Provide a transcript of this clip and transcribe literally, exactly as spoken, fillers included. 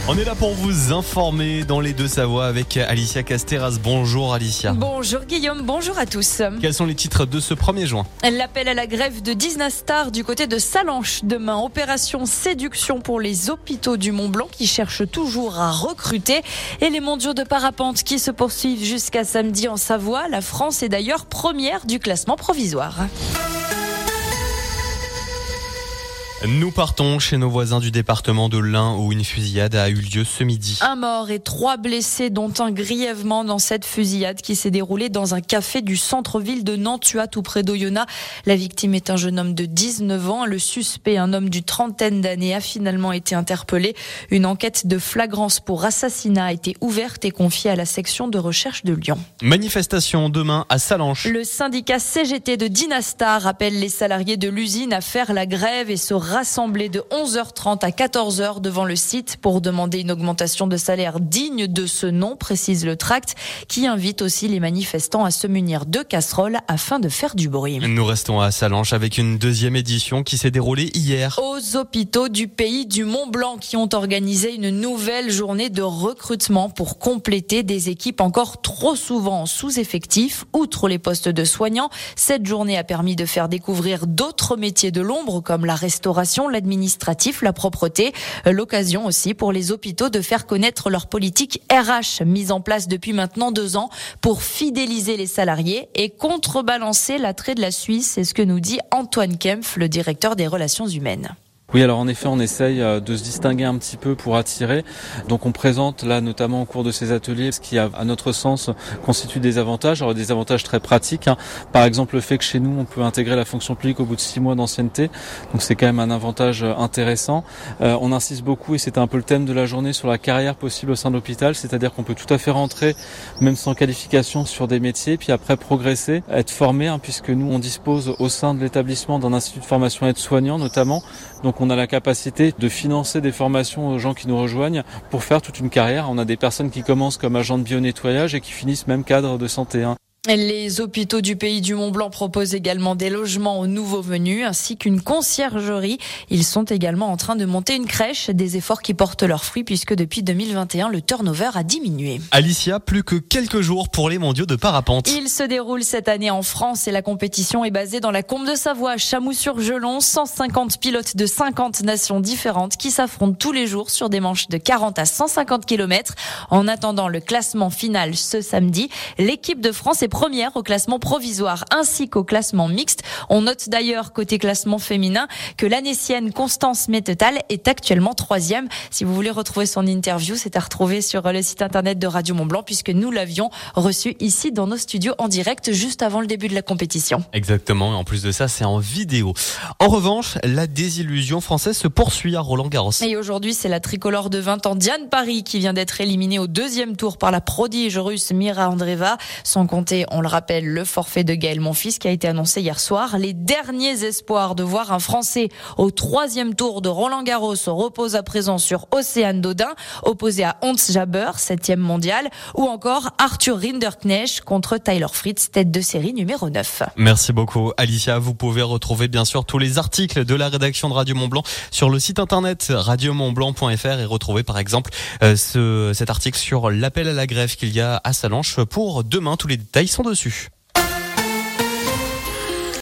On est là pour vous informer dans les Deux-Savoies avec Alicia Casteras. Bonjour Alicia. Bonjour Guillaume, bonjour à tous. Quels sont les titres de ce premier juin ? L'appel à la grève de Disnastar du côté de Sallanches demain. Opération séduction pour les hôpitaux du Mont-Blanc qui cherchent toujours à recruter. Et les mondiaux de parapente qui se poursuivent jusqu'à samedi en Savoie. La France est d'ailleurs première du classement provisoire. Nous partons chez nos voisins du département de l'Ain où une fusillade a eu lieu ce midi. Un mort et trois blessés, dont un grièvement dans cette fusillade qui s'est déroulée dans un café du centre-ville de Nantua, tout près d'Oyonnax. La victime est un jeune homme de dix-neuf ans. Le suspect, un homme d'une trentaine d'années, a finalement été interpellé. Une enquête de flagrance pour assassinat a été ouverte et confiée à la section de recherche de Lyon. Manifestation demain à Sallanches. Le syndicat C G T de Disnastar appelle les salariés de l'usine à faire la grève et se rassembler de onze heures trente à quatorze heures devant le site pour demander une augmentation de salaire digne de ce nom, précise le tract, qui invite aussi les manifestants à se munir de casseroles afin de faire du bruit. Nous restons à Sallanches avec une deuxième édition qui s'est déroulée hier. Aux hôpitaux du pays du Mont-Blanc qui ont organisé une nouvelle journée de recrutement pour compléter des équipes encore trop souvent sous-effectifs. Outre les postes de soignants, cette journée a permis de faire découvrir d'autres métiers de l'ombre comme la restauration, l'administratif, la propreté. L'occasion aussi pour les hôpitaux de faire connaître leur politique R H mise en place depuis maintenant deux ans pour fidéliser les salariés et contrebalancer l'attrait de la Suisse. C'est ce que nous dit Antoine Kempf, le directeur des relations humaines. Oui, alors en effet, on essaye de se distinguer un petit peu pour attirer. Donc on présente là, notamment au cours de ces ateliers, ce qui, à notre sens, constitue des avantages. Alors des avantages très pratiques. Hein. Par exemple, le fait que chez nous, on peut intégrer la fonction publique au bout de six mois d'ancienneté. Donc c'est quand même un avantage intéressant. Euh, on insiste beaucoup, et c'était un peu le thème de la journée, sur la carrière possible au sein de l'hôpital. C'est-à-dire qu'on peut tout à fait rentrer, même sans qualification, sur des métiers, puis après progresser, être formé, hein, puisque nous, on dispose au sein de l'établissement d'un institut de formation aide-soignant, notamment. Donc on a la capacité de financer des formations aux gens qui nous rejoignent pour faire toute une carrière. On a des personnes qui commencent comme agents de bio-nettoyage et qui finissent même cadre de santé. Hein. Les hôpitaux du pays du Mont-Blanc proposent également des logements aux nouveaux venus ainsi qu'une conciergerie. Ils sont également en train de monter une crèche, des efforts qui portent leurs fruits puisque depuis deux mille vingt et un, le turnover a diminué. Alicia, plus que quelques jours pour les mondiaux de parapente. Ils se déroulent cette année en France et la compétition est basée dans la Combe de Savoie, à Chamoux-sur-Gelon. cent cinquante pilotes de cinquante nations différentes qui s'affrontent tous les jours sur des manches de quarante à cent cinquante kilomètres. En attendant le classement final ce samedi, l'équipe de France est première au classement provisoire ainsi qu'au classement mixte. On note d'ailleurs côté classement féminin que l'Annécienne Constance Mettetal est actuellement troisième. Si vous voulez retrouver son interview, c'est à retrouver sur le site internet de Radio Mont-Blanc puisque nous l'avions reçue ici dans nos studios en direct juste avant le début de la compétition. Exactement, et en plus de ça, c'est en vidéo. En revanche, la désillusion française se poursuit à Roland-Garros. Et aujourd'hui, c'est la tricolore de vingt ans Diane Paris qui vient d'être éliminée au deuxième tour par la prodige russe Mira Andreeva, sans compter, on le rappelle, le forfait de Gaël Monfils qui a été annoncé hier soir. Les derniers espoirs de voir un Français au troisième tour de Roland-Garros reposent à présent sur Océane Dodin, opposé à Hans Jaber, septième mondial, ou encore Arthur Rinderknecht contre Tyler Fritz, tête de série numéro neuf. Merci beaucoup Alicia. Vous pouvez retrouver bien sûr tous les articles de la rédaction de Radio Mont-Blanc sur le site internet radio mont blanc point f r et retrouver par exemple euh, ce, cet article sur l'appel à la grève qu'il y a à Sallanches pour demain. Tous les détails sont dessus.